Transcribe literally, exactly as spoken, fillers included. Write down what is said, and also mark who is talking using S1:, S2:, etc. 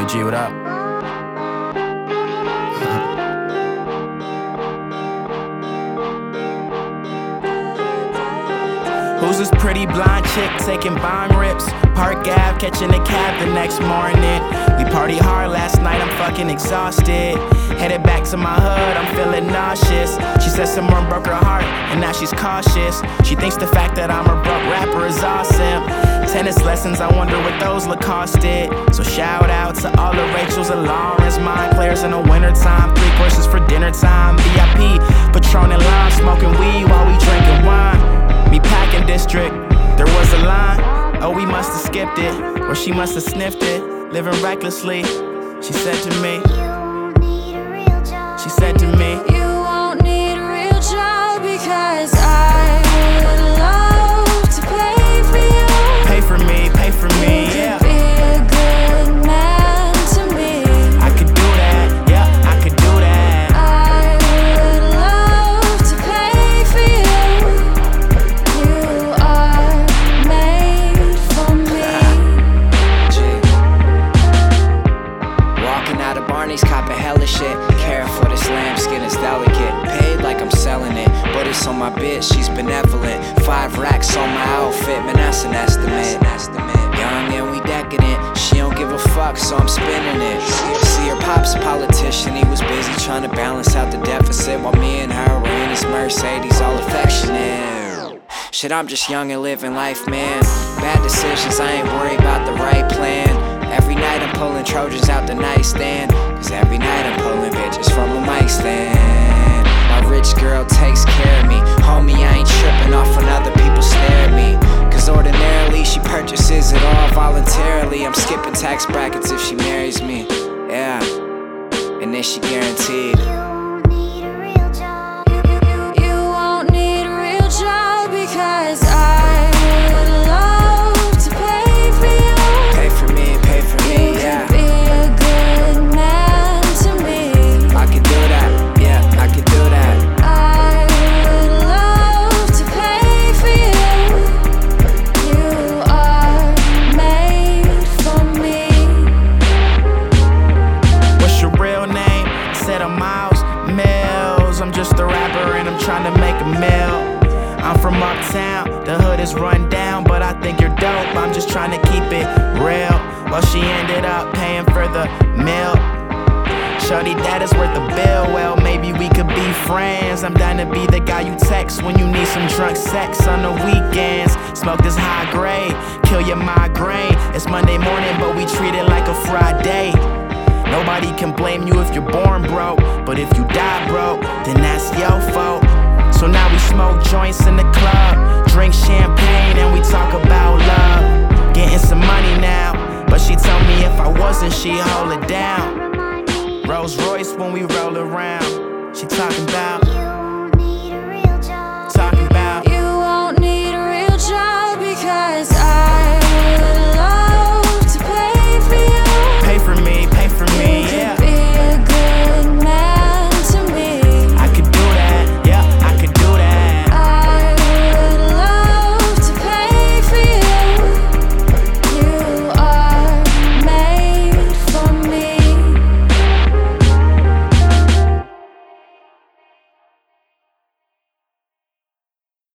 S1: G, what up? Who's this pretty blonde chick taking bong rips? Park Ave, catching a cab the next morning. We party hard last night, I'm fucking exhausted. Headed back to my hood, I'm feeling nauseous. She said someone broke her heart, and now she's cautious. She thinks the fact that I'm a broke rapper is awesome. Tennis lessons, I wonder what those Lacoste did. So shout out to all the Rachels and Lawrence, mind players in the wintertime. Three courses for dinner time, V I P, Patron and lime, smoking weed while we drinking wine. Me packing district, there was a line. Oh, we must have skipped it, or she must have sniffed it. Living recklessly, she said to me. She said to me,
S2: you won't need a real job because I would love to pay for you.
S1: Pay for me, pay for me,
S2: you
S1: yeah.
S2: Could be a good man to me.
S1: I could do that, yeah, I could do that.
S2: I would love to pay for you. You are made for me.
S3: Walking out of Barney's, copping hella shit. Care for this lambskin is delicate. Paid like I'm selling it, but it's on my bitch, she's benevolent. Five racks on my outfit, man, that's an estimate. Young and we decadent, she don't give a fuck, so I'm spinning it. See, her pop's a politician, he was busy trying to balance out the deficit, while me and her were in his Mercedes, all affectionate. Shit, I'm just young and living life, man. Bad decisions, I ain't worried about the right plan. Every night I'm pulling Trojans out the nightstand, cause every night I'm pulling bitches from a mic stand. My rich girl takes care of me, homie, I ain't tripping off when other people stare at me. Cause ordinarily she purchases it all voluntarily. I'm skipping tax brackets if she marries me, yeah. And then she guaranteed.
S2: You won't need a real job. You, you, you won't need a real job because I would love to pay for you.
S3: Pay for me, pay for me,
S2: You
S3: yeah.
S2: could be a good man to me.
S3: I could do that, yeah, I could do that.
S2: I would love to pay for you. You are made for me.
S1: What's your real name? I said I'm Miles Mills. I'm just a rapper and I'm trying to make a meal. I'm from uptown, the hood is run down, but I think you're dope, I'm just trying to keep it real. Well, she ended up paying for the meal. Shorty, that is worth the bill. Well, maybe we could be friends. I'm down to be the guy you text when you need some drunk sex on the weekends. Smoke this high grade, kill your migraine. It's Monday morning, but we treat it like a Friday. Nobody can blame you if you're born broke, but if you die broke, then that's your fault. So now we smoke joints in the club, drink champagne, and we talk about love. Getting some money now, but she told me if I wasn't, she'd hold it down. Rolls Royce when we roll around. She talking about